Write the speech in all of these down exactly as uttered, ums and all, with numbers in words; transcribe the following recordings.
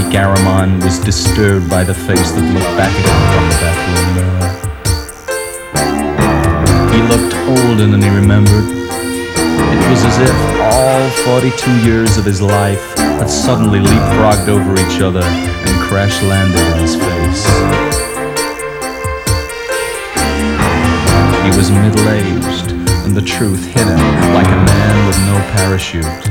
Lonnie Garamond was disturbed by the face that looked back at him from the bathroom mirror. He looked older than he remembered. It was as if all forty-two years of his life had suddenly leapfrogged over each other and crash-landed in his face. He was middle-aged, and the truth hit him like a man with no parachute.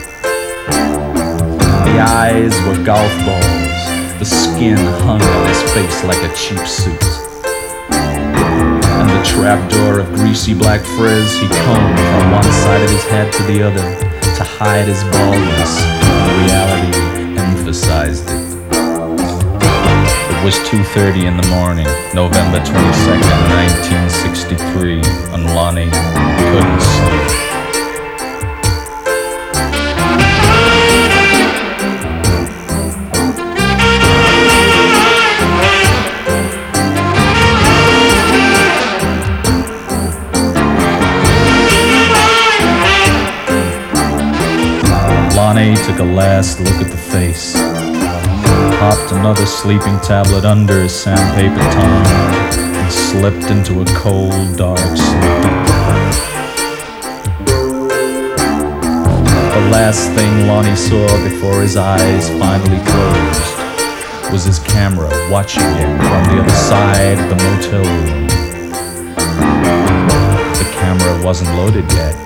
The eyes were golf balls, the skin hung on his face like a cheap suit. And the trapdoor of greasy black frizz he combed from one side of his head to the other to hide his baldness, and reality emphasized it. It was two thirty in the morning, November twenty-second, nineteen sixty-three, and Lonnie couldn't sleep. Lonnie took a last look at the face, popped another sleeping tablet under his sandpaper tongue, and slipped into a cold, dark sleep. The last thing Lonnie saw before his eyes finally closed was his camera watching him from the other side of the motel room. The camera wasn't loaded yet.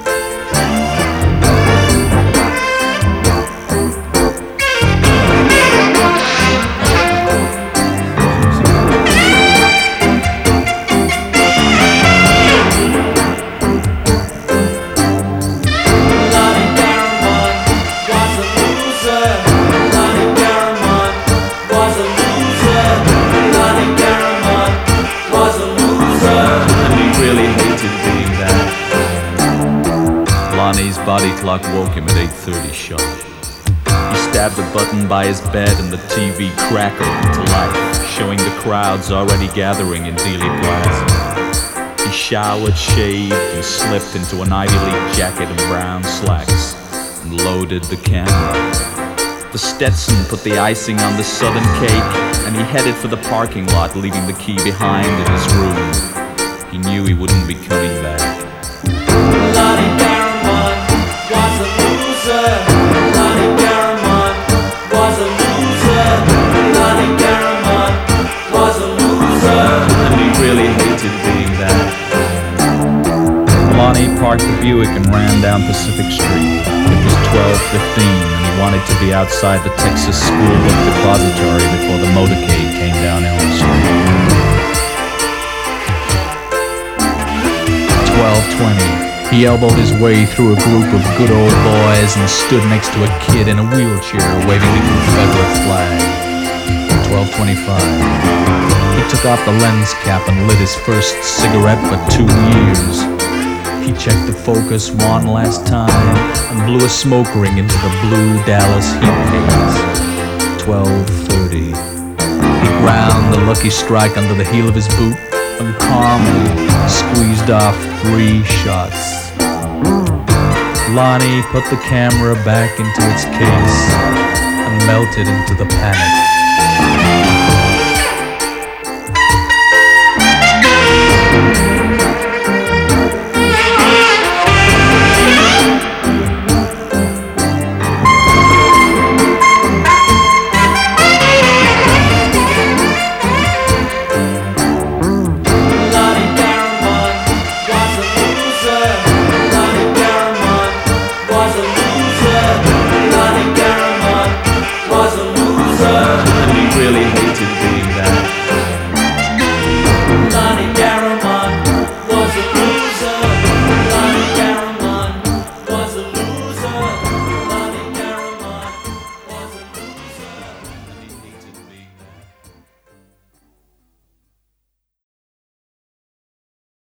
Lonnie's body clock woke him at eight thirty sharp. He stabbed a button by his bed and the T V crackled into life, showing the crowds already gathering in Dealey Plaza. He showered, shaved, and slipped into an Ivy League jacket and brown slacks, and loaded the camera. The Stetson put the icing on the southern cake, and he headed for the parking lot, leaving the key behind in his room. He knew he wouldn't be coming back. Lonnie Garamond was a loser. Lonnie Garamond was a loser. Lonnie Garamond was a loser. And he really hated being that. Lonnie parked the Buick and ran down Pacific Street. It was twelve fifteen, and he wanted to be outside the Texas School Book Depository before the motorcade came down Elm Street. twelve twenty. He elbowed his way through a group of good old boys and stood next to a kid in a wheelchair waving the Confederate flag. twelve twenty-five. He took off the lens cap and lit his first cigarette for two years. He checked the focus one last time and blew a smoke ring into the blue Dallas heat haze. twelve thirty. He ground the Lucky Strike under the heel of his boot and calmly squeezed off three shots. Lonnie put the camera back into its case and melted into the panic.